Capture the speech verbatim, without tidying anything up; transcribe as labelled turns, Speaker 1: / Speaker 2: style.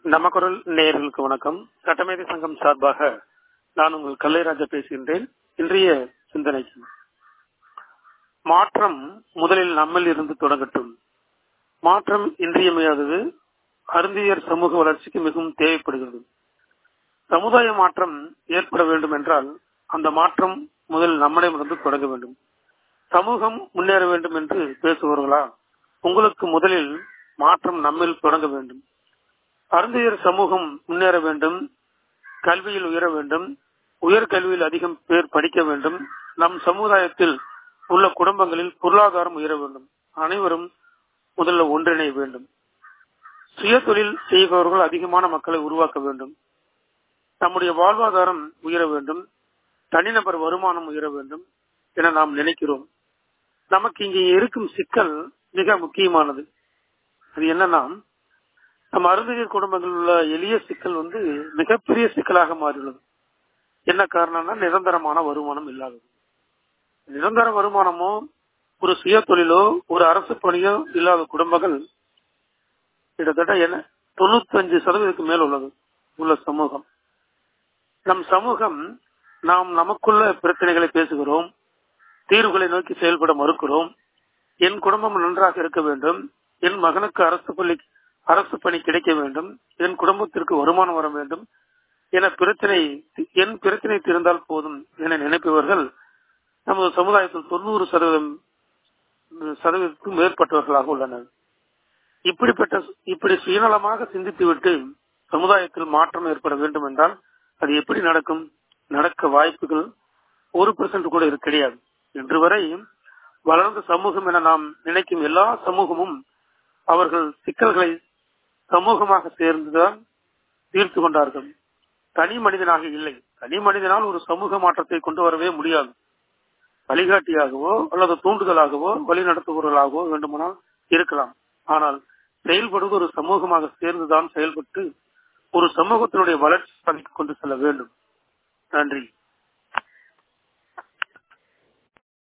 Speaker 1: நம்ம குரல் நேயர்களுக்கு வணக்கம். சட்டமேதை சங்கம் சார்பாக நான் உங்கள் கல்லைராஜா பேசுகின்றேன். இன்றைய சிந்தனைக்கு மாற்றம் முதலில் நம்மில் இருந்து தொடங்கட்டும். மாற்றம் இன்றியமையாதது. அருந்தியர் சமூக வளர்ச்சிக்கு மிகவும் தேவைப்படுகிறது. சமுதாய மாற்றம் ஏற்பட வேண்டும் என்றால் அந்த மாற்றம் முதலில் நம்மிடமிருந்து தொடங்க வேண்டும். சமூகம் முன்னேற வேண்டும் என்று பேசுபவர்களா, உங்களுக்கு முதலில் மாற்றம் நம்மில் தொடங்க வேண்டும். அருந்தியர் சமூகம் முன்னேற வேண்டும், கல்வியில் உயர வேண்டும், உயர்கல்வியில் அதிகம் பேர் படிக்க வேண்டும், நம் சமுதாயத்தில் உள்ள குடும்பங்களில் பொருளாதாரம் உயர வேண்டும். அனைவரும் முதல்ல ஒன்றிணைய வேண்டும். சுய தொழில் செய்பவர்கள் அதிகமான மக்களை உருவாக்க வேண்டும். நம்முடைய வாழ்வாதாரம் உயர வேண்டும், தனிநபர் வருமானம் உயர வேண்டும் என நாம் நினைக்கிறோம். நமக்கு இங்கே இருக்கும் சிக்கல் மிக முக்கியமானது. அது என்னன்னா, நம்ம அருந்தியர் குடும்பங்களில் உள்ள எளிய சிக்கல் வந்து மிகப்பெரிய சிக்கலாக மாறியுள்ளது. என்ன காரணம்னா, நிரந்தரமான வருமானம் இல்லாதது. நிரந்தர வருமானமோ ஒரு சுய தொழிலோ ஒரு அரசு பணியோ இல்லாத குடும்பங்கள் கிட்டத்தட்ட என்ன தொண்ணூத்தி அஞ்சு சதவீதத்துக்கு மேல் உள்ளது உள்ள சமூகம். நம் சமூகம் நாம் நமக்குள்ள பிரச்சனைகளை பேசுகிறோம், தீர்வுகளை நோக்கி செயல்பட மறுக்கிறோம். என் குடும்பம் நன்றாக இருக்க வேண்டும், என் மகனுக்கு அரசு பள்ளி அரசு பணி கிடைக்க வேண்டும், என் குடும்பத்திற்கு வருமானம் வர வேண்டும் என பிரச்சனை என் பிரச்சனை தீர்ந்தால் போதும் என நினைப்பவர்கள் நமது சமுதாயத்தில் தொண்ணூறு சதவீதம் சதவீதத்துக்கும் மேற்பட்டவர்களாக உள்ளனர். இப்படிப்பட்ட இப்படி சுயநலமாக சிந்தித்துவிட்டு சமுதாயத்தில் மாற்றம் ஏற்பட வேண்டும் என்றால் அது எப்படி நடக்கும்? நடக்க வாய்ப்புகள் ஒரு பெர்சென்ட் கூட கிடையாது. இன்று வரை வளர்ந்த சமூகம் என நாம் நினைக்கும் எல்லா சமூகமும் அவர்கள் சிக்கல்களை சமூகமாக சேர்ந்துதான் தீர்த்து கொண்டார்கள். தனி மனிதனாக இல்லை. தனி மனிதனால் ஒரு சமூக மாற்றத்தை கொண்டு வரவே முடியாது. வழிகாட்டியாகவோ அல்லது தூண்டுதலாகவோ வழி நடத்துபவர்களாகவோ வேண்டுமானால் இருக்கலாம். ஆனால் செயல்படுவது ஒரு சமூகமாக சேர்ந்துதான் செயல்பட்டு ஒரு சமூகத்தினுடைய வளர்ச்சி பணிக்கு கொண்டு செல்ல வேண்டும். நன்றி.